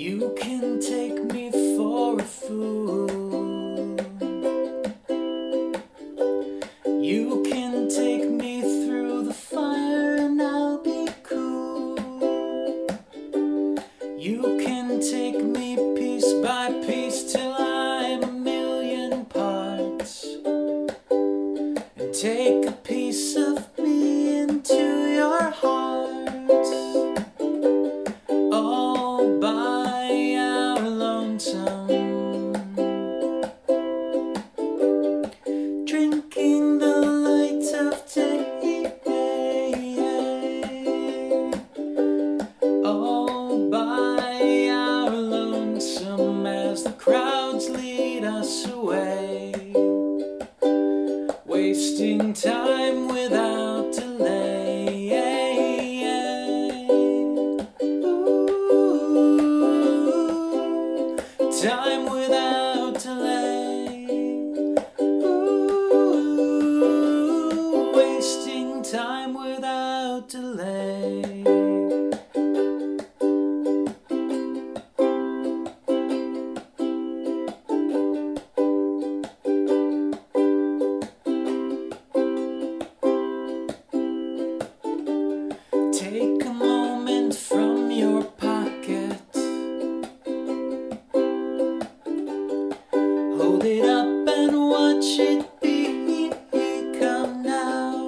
You can take me for a fool. You can take me through the fire and I'll be cool. You can take me piece by piece till I'm a million parts, and take a piece of me into your heart, all by our lonesome, drinking the light of day, all by our lonesome, as the crowds lead us away, wasting time without delay. Ooh, time without delay. Ooh, wasting time without delay. Take a moment from your pocket, hold it up and watch it become now.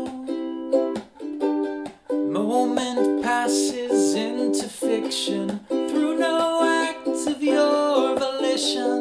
Moment passes into fiction through no act of your volition.